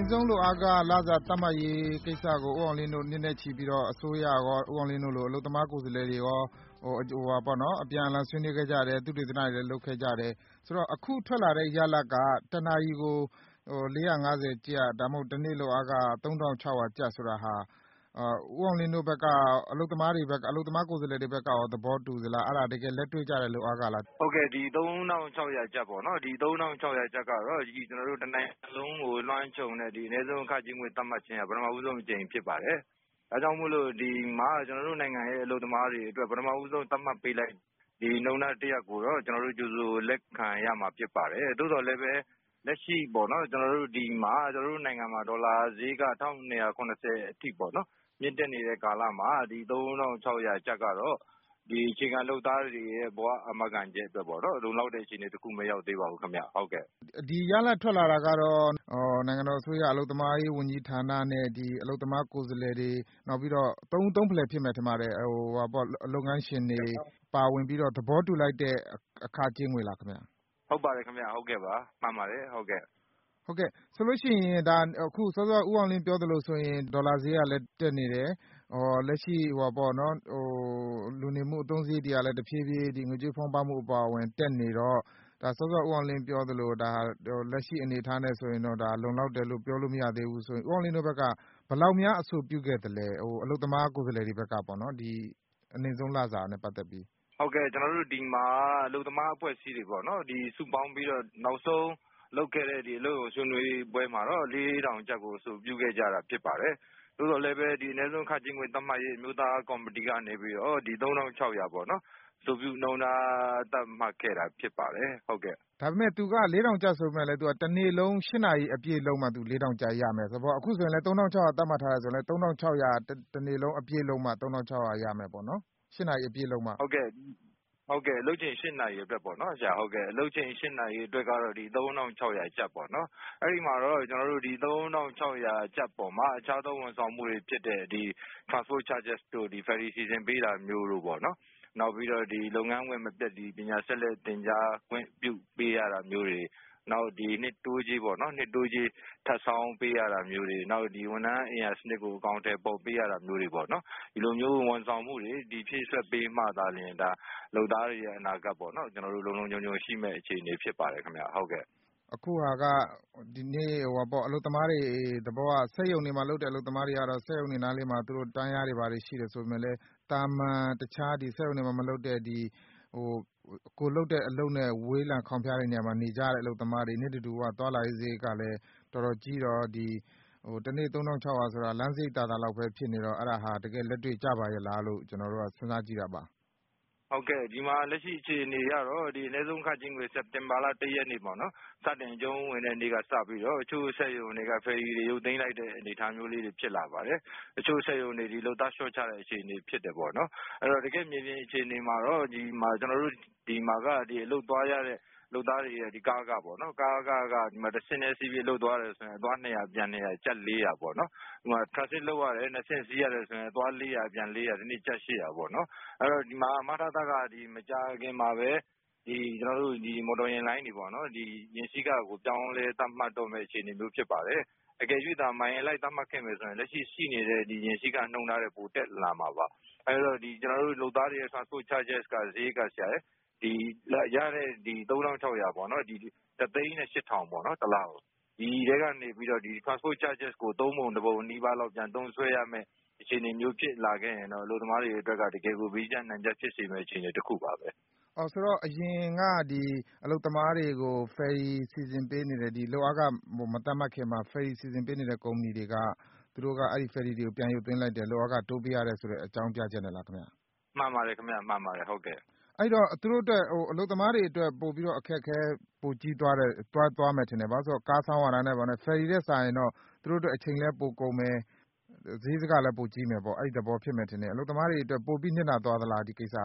ဆုံးလုပ်အားခလစာသတ်မှတ်ရေးကိစ္စကိုဦးအောင်လင်းတို့နှစ်နဲ့ချီပြီးတော့အစိုးရရောဦးအောင်လင်းတို့လိုအလုပ်သမားကိုယ်စားလှယ်တွေရောအပြန်အလှန်ဆွေးနွေးခဲ့ကြတယ်သုတေသနတွေလည်းလုပ်ခဲ့ကြတယ်ဆိုတော့အခုထွက်လာတဲ့ရလဒ်ကတနာရီကို450ကျပ်ဒါမှမဟုတ်တစ်နေ့လုပ်အားခ3600ကျပ်ဆိုတာဟာဦးအောင်လင်းတို့ဘက်ကအလုပ်သမားကိုယ်စားလှယ်တွေဘက်ကရောသဘောတူသလားအဲ့ဒါတကယ်လက်တွေ့ကျတဲ့လုပ်အားခလားဟုတ်ကဲ့ဒီ3600ကျပ်ပေါ့နော်ဒီ3600ကျပ်ကတော့ဒီကျွန်တော်တို့တစ်နိုင်ငံလုံးကိုလွှမ်းခြုံတဲ့ဒီအနည်းဆုံးအခကြေးငွေသတ်မှတ်ခြင်းကပထမဦးဆုံးအကြိမ်ဖြစ်ပါတယ်ဒါကြောင့်မို့လို့ဒီမှာကျွန်တော်တို့နိုင်ငံရဲ့အလုပ်သမားတွေအတွက်ပထမဦးဆုံးသတ်မှတ်ပေးလိုက်ဒီနှုန်းထားတစ်ရပ်ကိုတော့ကျွန်တော်တို့ကြိုဆိုလက်ခံရမှာဖြစ်ပါတယ်သို့တော်လည်းပဲလက်ရှိပေါ့နော်ကျွန်တော်တို့ဒီမှာကျွန်တော်တို့နိုင်ငံမှာဒေါ်လာဈေးက1280အထိပေါ့နော်မြင့်တက်နေတဲ့ကာလမှာဒီ3600ကျပ်ကတော့ဒီအခြေခံလုပ်သားတွေရဲ့ဘဝအမကန်ချက်အတွက်ပေါ့နော်လုံလောက်တဲ့အခြေအနေတစ်ခုမရောက်သေးပါဘူးခင်ဗျဟုတ်ကဲ့ဒီရလဒ်ထွက်လာတာကတော့နိုင်ငံတော်အစိုးရအလုပ်သမားရေးဝန်ကြီးဌာနနဲ့ဒီအလုပ်သမားကိုယ်စားလှယ်တွေနောက်ပြီးတော့သုံးဖလှယ်ဖြစ်မယ်ထင်ပါတယ်လုပ်ငန်းရှင်တွေပါဝင်ပြီးတော့သဘောတူလိုက်တဲ့အခကြေးငွေလားခင်ဗျဟုတ်ပါတယ်ခင်ဗျဟုတ်ကဲ့ပါမှန်ပါတယ်ဟုတ်ကဲ့ဆိုလို့ရှိရင်ဒါအခုစောစောဦးအောင်လင်းပြောသလိုဆိုရင်ဒေါ်လာဈေးကလည်းတက်နေတယ်လက်ရှိလူနေမှုအသုံးစရိတ်တွေကလည်းတဖြည်းဖြည်းဒီငွေကြေးဖောင်းပွမှုအပါအဝင်တက်နေတော့ဒါစောစောဦးအောင်လင်းပြောသလိုဒါလက်ရှိအနေအထားနဲ့ဆိုရင်တော့ဒါလုံလောက်တယ်လို့ပြောလို့မရသေးဘူးဆိုရင်ဦးအောင်လင်းတို့ဘက်ကဘယ်လောက်များအဆိုပြုခဲ့သလဲအလုပ်သမားကိုယ်စားလှယ်တွေဘက်ကပေါ့နော်ဒီအနည်းဆုံးလစာနဲ့ပတ်သက်ပြီးဟုတ်ကဲ့ကျွန်တော်တို့ဒီမှာအလုပ်သမားအဖွဲ့အစည်းတွေပေါ့နော်ဒီစုပေါင်းပြီးတော့နောက်ဆုံးလုပ်ခဲ့တဲ့ဒီအလုပ်ဆွေးနွေးပွဲမှာတော့4000ကျပ်ကိုအဆိုပြုခဲ့ကြတာဖြစ်ပါတယ်သို့တော်လည်းပဲဒီအနည်းဆုံးအခကြေးငွေသတ်မှတ်ရေးအမျိုးသားကော်မတီကနေပြီးတော့ဒီ3600ပေါ့နော်ဆိုပြုနှုန်းထားသတ်မှတ်ခဲ့တာဖြစ်ပါတယ်ဟုတ်ကဲ့ဒါပေမဲ့သူက4000ကျပ်ဆိုပေမဲ့လည်းသူကတစ်နေ့လုံး8နာရီအပြည့်လုံးမှသူ4000ကျပ်ရမယ်ဆိုတော့အခုဆိုရင်လည်း3600သတ်မှတ်ထားတယ်ဆိုရင်လည်း3600တစ်နေ့လုံးအပြည့်လုံးမှ3600ရမယ်ပေါ့နော်8နာရီအပြည့်လုံးမှဟုတ်ကဲ့အလုပ်ချိန်8နာရီအတွက်ပေါ့နော်ဆရာဟုတ်ကဲ့အလုပ်ချိန်8နာရီအတွက်ကတော့ဒီ3600ကျပ်ပေါ့နော်အဲ့ဒီမှာတော့ကျွန်တော်တို့ဒီ3600ကျပ်ပေါ်မှာအခြားသောဝန်ဆောင်မှုတွေဖြစ်တဲ့ဒီ transport charges တို့ဒီ ferry စီစဉ်ပေးတာမျိုးတို့ပေါ့နော်နောက်ပြီးတော့ဒီလုပ်ငန်းဝင်မပြတ်ဒီပညာဆက်လက်သင်ကြားခွင့်ပြုပေးရတာမျိုးတွေနောက်ဒီနှစ်တိုးကြီးပေါ့နော်နှစ်တိုးကြီးထပ်ဆောင်ပေးရတာမျိုးတွေနောက်ဒီဝန်ထမ်းအင်အားစနစ်ကိုအကောင့်ထဲပေါ်ပေးရတာမျိုးတွေပေါ့နော်ဒီလိုမျိုးဝန်ဆောင်မှုတွေဒီဖြည့်ဆွက်ပေးမှသာလျှင်ဒါလုပ်သားတွေရဲ့အနာဂတ်ပေါ့နော်ကျွန်တော်တို့လုံလုံခြုံခြုံရှိမဲ့အခြေအနေဖြစ်ပါတယ်ခင်ဗျဟုတ်ကဲ့အခုဟာကဒီနေ့အလုပ်သမားတွေသဘောကစက်ရုံတွေမှာလုပ်တဲ့အလုပ်သမားတွေကတော့စက်ရုံတွေနားလေးမှာသူတို့တန်းရားတွေဘာတွေရှိတယ်ဆိုပေမဲ့လည်းတာမန်တခြားဒီစက်ရုံတွေမှာမလုပ်တဲ့ဒီကိုလုပ်တဲ့အလုပ်နဲ့ဝေးလံခေါင်ဖျားတဲ့နေရာမှာနေကြတဲ့အလုပ်သမားတွေနေ့တူကသွားလာရေးစရိတ်ကလည်းတော်တော်ကြီးတော့ဒီတစ်နေ့3600ဆိုတာလမ်းစရိတ်သာလောက်ပဲဖြစ်နေတော့အဲ့ဒါဟာတကယ်လက်တွေ့ကျပါရဲ့လားလို့ကျွန်တော်တို့ကစဉ်းစားကြည့်တာပါဟုတ်ကဲ့ဒီမှာလက်ရှိအခြေအနေရတော့ဒီအနည်းဆုံးခကြေးငွေစက်တင်ဘာလ1ရက်နေ့ပေါ့နော်စတင်အကျုံးဝင်တဲ့နေ့ကစပြီးတော့အချို့ဆက်ရုံတွေကဖယ်ရီတွေရုပ်သိမ်းလိုက်တဲ့အနေအထားမျိုးလေးတွေဖြစ်လာပါတယ်အချို့ဆက်ရုံတွေဒီလုပ်သားလျှော့ချတဲ့အခြေအနေဖြစ်တယ်ပေါ့နော်အဲ့တော့တကယ်မြေပြင်အခြေအနေမှာတော့ဒီမှာကျွန်တော်တို့ဒီမှာကဒီအလုပ်သွားရတဲ့လုပ်သားတွေရဲ့ဒီကားကပေါ့နော်ကားကဒီမှာတစ်စင်းနဲ့စီးပြီးလုပ်သွားတယ်ဆိုရင်အသွား200ပြန်200ကျပ်400ပေါ့နော်ဒီမှာ transit လုပ်ရတယ်2စင်းစီးရတယ်ဆိုရင်အသွား400ပြန်400ဒီနေ့ကျပ်800ပေါ့နော်အဲ့တော့ဒီမှာမထသကဒီမကြခင်မှာပဲဒီကျွန်တော်တို့ဒီမော်တော်ယာဉ်လိုင်းတွေပေါ့နော်ဒီယာဉ်စည်းကကိုပြောင်းလဲသတ်မှတ်တော့မဲ့အခြေအနေမျိုးဖြစ်ပါတယ်အကယ်၍သာမိုင်လိုက်သတ်မှတ်ခဲ့မယ်ဆိုရင်လက်ရှိရှိနေတဲ့ဒီယာဉ်စည်းကနှုံထားတဲ့ပိုတက်လာမှာပါအဲ့တော့ဒီကျွန်တော်တို့လုပ်သားတွေရဲ့ transport charges ကဈေးကဆရာဒီရတဲ့ဒီ3600ပေါ့နော်ဒီ3,800ပေါ့နော်တစ်လားကိုဒီတဲကနေပြီးတော့ဒီ transport charges ကို3ပုံ1ပုံနီးပါးလောက်ပြန်သုံးဆွဲရမယ်အခြေအနေမျိုးဖြစ်လာခဲ့ရင်တော့အလုပ်သမားတွေအတွက်ကတကယ်ကိုဘေးကျနှံကျဖြစ်စေမယ့်အခြေအနေတစ်ခုပါပဲဆိုတော့အရင်ကဒီအလုပ်သမားတွေကို ferry စီစဉ်ပေးနေတဲ့ဒီလုပ်အားကမတတ်မှတ်ခင်မှာ ferry စီစဉ်ပေးနေတဲ့ကုမ္ပဏီတွေကသူတို့ကအဲ့ဒီ ferry တွေကိုပြန်ရုပ်သိမ်းလိုက်တယ်လုပ်အားကတိုးပေးရတယ်ဆိုတဲ့အကြောင်းပြချက်နဲ့လားခင်ဗျမှန်ပါတယ်ခင်ဗျမှန်ပါတယ်ဟုတ်ကဲ့အဲ့တော့သူတို့အတွက်အလုပ်သမားတွေအတွက်ပို့ပြီးတော့အခက်အခဲပိုကြီးသွားမယ်ထင်တယ်ဘာလို့ဆိုတော့ကားဆောင်းရတာနဲ့ဗာနဲ့ ferry နဲ့စာရင်တော့သူတို့အတွက်အချိန်လည်းပိုကုန်မယ်ဈေးစကလည်းပိုကြီးမယ်ပေါ့အဲ့ဒီသဘောဖြစ်မယ်ထင်တယ်အလုပ်သမားတွေအတွက်ပိုပြီးနစ်နာသွားသလားဒီကိစ္စ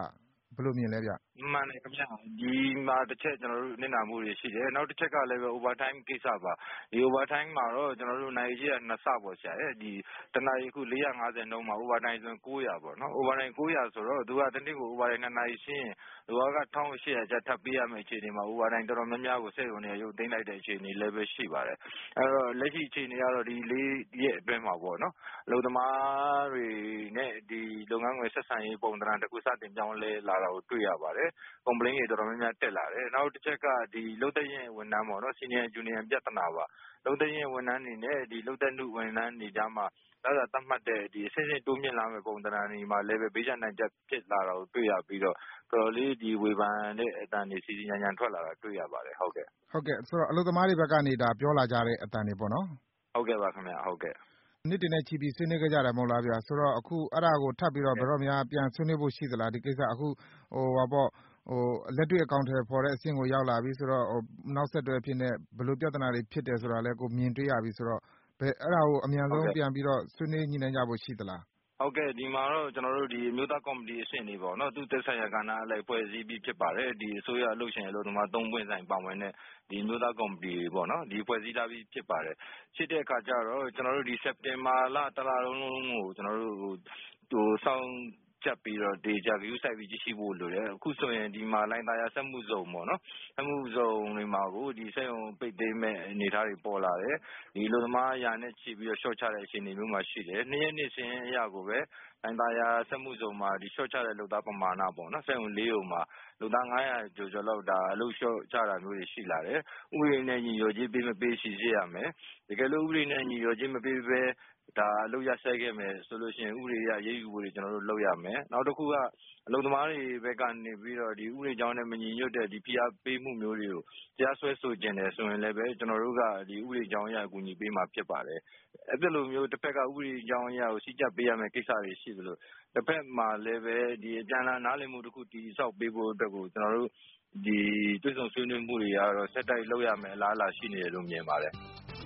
ဘယ်လိုမြင်လဲဗျမှန်တယ်ခင်ဗျဒီမှာတစ်ချက်ကျွန်တော်တို့နစ်နာမှုတွေရှိတယ်နောက်တစ်ချက်ကလည်းပဲ overtime ကိစ္စပါဒီ overtime မှာတော့ကျွန်တော်တို့နိုင်ကြီးက2ဆပေါ့ဆရာရဲ့ဒီတနာရီခု450နှုန်းမှာ overtime ဆို900ပေါ့နော် overtime 900ဆိုတော့သူကတစ်နေ့ကို overtime 2နာရီရှင်းရင်သူက1800ကျပ်ထပ်ပေးရမယ့်အခြေအနေမှာ overtime တော်တော်များများကိုစက်ရုံတွေရုပ်သိမ်းလိုက်တဲ့အခြေအနေလည်းပဲရှိပါတယ်အဲ့တော့လက်ရှိအခြေအနေကတော့ဒီ4ရက်အတွင်းမှာပေါ့နော်အလုပ်သမားတွေနဲ့ဒီလုပ်ငန်းခွင်ဆက်ဆံရေးပုံသဏ္ဍာန်တစ်ခုစတင်ပြောင်းလဲလာတာကိုတွေ့ရပါတယ်complaint တွေတော်တော်များများတက်လာတယ်နောက်တစ်ချက်ကဒီလုပ်သက်ရင်ဝန်ထမ်းပေါ့နော် senior junior ပြဿနာပါလုပ်သက်ရင်ဝန်ထမ်းတွေနဲ့ဒီလုပ်သက်မှုဝန်ထမ်းတွေကြားမှာဒါသတ်မှတ်တဲ့ဒီအစစ်စစ်တိုးမြင့်လာမယ့်ပုံသဏ္ဍာန်တွေမှာလည်းပဲဘေးကျနိုင်ချက်ဖြစ်လာတာကိုတွေ့ရပြီးတော့တော်တော်လေးဒီဝေဖန်တဲ့အတန်တွေစီစီညံညံထွက်လာတာတွေ့ရပါတယ်ဟုတ်ကဲ့ဆိုတော့အလုပ်သမားတွေဘက်ကနေဒါပြောလာကြတဲ့အတန်တွေပေါ့နော်ဟုတ်ကဲ့ပါခင်ဗျဟုတ်ကဲ့နေ့တင်နဲ့ချီပြီးဆွေးနွေးခဲ့ကြတယ်မဟုတ်လားဗျာဆိုတော့အခုအဲ့ဒါကိုထပ်ပြီးတော့ဘယ်တော့မှပြန်ဆွေးနွေးဖို့ရှိသလားဒီကိစ္စအခုလက်တွေ့အကောင့်ထဲပေါ်တဲ့အဆင့်ကိုရောက်လာပြီဆိုတော့နောက်ဆက်တွဲဖြစ်နေဘယ်လိုပြဿနာတွေဖြစ်တယ်ဆိုတာလဲကိုမြင်တွေ့ရပြီဆိုတော့အဲ့ဒါကိုအမြန်ဆုံးပြန်ပြီးတော့ဆွေးနွေးညှိနှိုင်းကြဖို့ရှိသလားဟုတ်ကဲ့ဒီမှာတော့ကျွန်တော်တို့ဒီမြို့သားကော်မတီအဆင့်တွေပေါ့နော်သူသက်ဆိုင်ရာကဏ္ဍအလိုက်ဖွဲ့စည်းပြီးဖြစ်ပါတယ်ဒီအစိုးရအလုပ်ရှင်အလုပ်သမား3ပွင့်ဆိုင်ပါဝင်တဲ့ဒီမြို့သားကော်မတီပေါ့နော်ဒီဖွဲ့စည်းထားပြီးဖြစ်ပါတယ်ဖြစ်တဲ့အခါကျတော့ကျွန်တော်တို့ဒီစက်တင်ဘာလတစ်လလုံးကိုကျွန်တော်တို့စောင့်ချက်ပြီးတော့ဒေဂျာဗီယူဆိုင်ပြီးကြည့်ရှိဖို့လိုတယ်အခုဆိုရင်ဒီမှာလိုင်းသားရစက်မှုဇုံပေါ့နော်စက်မှုဇုံတွေမှာကိုဒီစက်ရုံပိတ်သိမ်းမဲ့အနေအထားတွေပေါ်လာတယ်ဒီလူသမားရာနဲ့ချီပြီးတော့ short ချတဲ့အခြေအနေမျိုးမှာရှိတယ်2ရက်နေ့စင်းအရာကိုပဲလိုင်းသားရစက်မှုဇုံမှာဒီ short ချတဲ့လုပ်သားပမာဏပေါ့နော်စက်ရုံ4ရုံမှာလုပ်သား900ကျော်လောက်ဒါအလုပ် short ချတာမျိုးတွေရှိလာတယ်ဥပဒေနဲ့ညီရောကြေးပေးမပေးရှိစေရမယ်တကယ်လို့ဥပဒေနဲ့ညီရောကြေးမပေးပဲဒါအလုပ်ရဆက်ခဲ့မယ်ဆိုလို့ရှိရင်ဥပဒေအရရေးယူဖို့ကျွန်တော်တို့လုပ်ရမယ်နောက်တစ်ခုကအလုပ်သမားတွေဘက်ကနေပြီးတော့ဒီဥပဒေကြောင်းနဲ့မညီညွတ်တဲ့ဒီဖိအားပေးမှုမျိုးတွေကိုတရားစွဲဆိုခြင်းတယ်ဆိုရင်လည်းပဲကျွန်တော်တို့ကဒီဥပဒေကြောင်းအရအကူအညီပေးမှာဖြစ်ပါတယ်အဲ့ဒီလိုမျိုးတစ်ဖက်ကဥပဒေကြောင်းအရကိုစီကြပေးရမယ့်ကိစ္စတွေရှိသလိုတစ်ဖက်မှာလည်းပဲဒီအကြံဉာဏ်နားလည်မှုတစ်ခုတည်ဆောက်ပေးဖို့အတွက်ကိုကျွန်တော်တို့ဒီတွေ့ဆုံဆွေးနွေးမှုတွေကတော့ဆက်တိုက်လုပ်ရမယ်အလားအလာရှိနေတယ်လို့မြင်ပါတယ်